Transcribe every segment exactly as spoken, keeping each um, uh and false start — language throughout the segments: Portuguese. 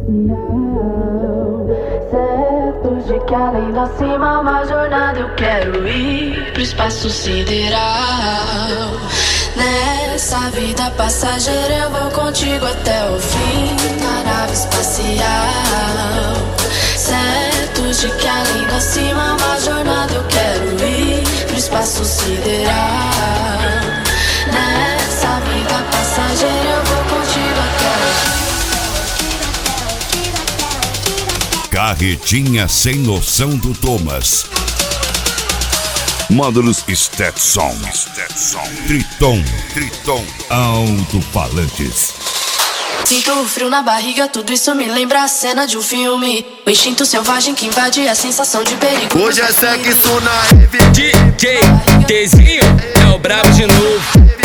especial. Certo de que além da cima uma jornada eu quero ir pro espaço sideral. Nessa vida passageira eu vou contigo até o fim da nave espacial. Certo de que além da cima uma jornada eu quero ir pro espaço sideral. Nessa vida passageira eu vou contigo até o fim. Carretinha sem noção do Thomas. Módulos Stetson, Stetson, Triton, Triton, alto-falantes. Sinto o frio na barriga, tudo isso me lembra a cena de um filme. O instinto selvagem que invade a sensação de perigo. Hoje é sexo na rave. D J Tzinho é o brabo de novo.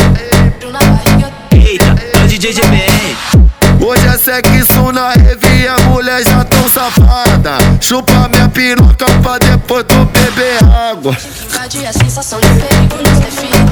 Eita, é o D J G B R. Hoje é sexo na rave e a mulher já tão safada. Chupa minha piroca pra depois tu beber água. Invade a sensação de perigo nos define.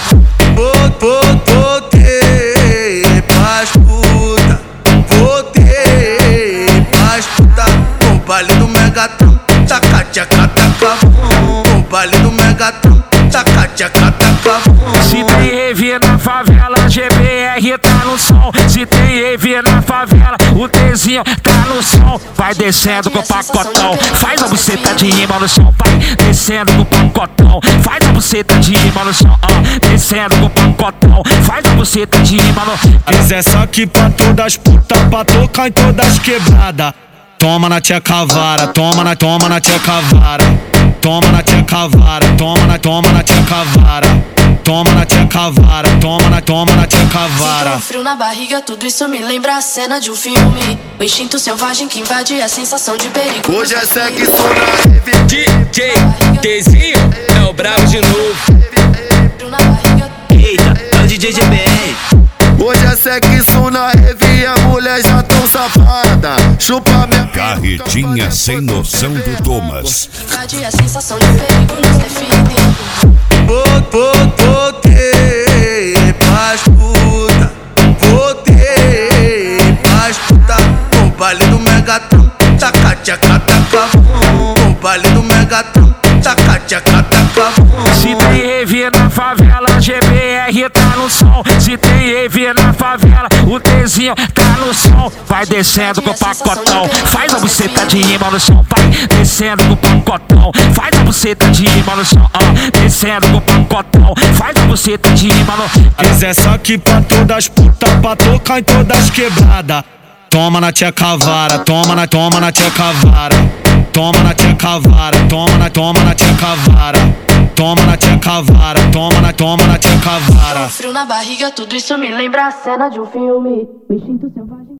Voltei pras puta, voltei pras puta. O baile do Megatron, taca tchaca taca bum. O baile do Megatron, taca tchaca taca bum. Se tem rave na favela, G B R tá no som. Se tem rave na favela, o Tzinho tá no som. Vai descendo com o pacotão, faz a buceta de rima no chão. Vai descendo com o pacotão, faz a buceta de rima no chão. Ah, descendo com o pacotão, faz a buceta de rima no chão. Mas é só que pra todas putas, pra tocar em todas quebradas. Toma na tia cavara, toma na, toma na tia cavara. Toma na tia cavara, toma na, toma na tia cavara. Toma na tia cavara, toma na, toma na tia cavara. Sinto um frio na barriga, tudo isso me lembra a cena de um filme. O instinto selvagem que invade a sensação de perigo. Hoje é sexo na rave. D J Tzinho é o brabo de novo. Eita, é o D J G B R. Hoje é sexo na rave e a mulher já tão safada. Chupa minha Carretinha sem noção do Thomas. Invade a sensação de perigo nos define. Voltei pras puta, voltei pras puta. O baile do Megatron, taca tchaca taca bum. O baile do Megatron, taca tchaca taca bum. Se tem rave na favela, G B R tá no som. Se tem rave na favela, o Tzinho tá no som. Vai descendo com o pacotão, faz a buceta de rima no chão. Vai descendo com o pacotão, faz a buceta de rima no chão. Ah, descendo com o pacotão, faz a buceta de rima no chão. Mas é só que pra todas putas, pra tocar em todas quebradas. Toma na tia cavara, toma na, toma na tia cavara. Toma na tia cavara, toma na, toma na tia cavara. Toma na tia cavara, toma na, toma na tia cavara. Frio na barriga, tudo isso me lembra a cena de um filme. O instinto selvagem.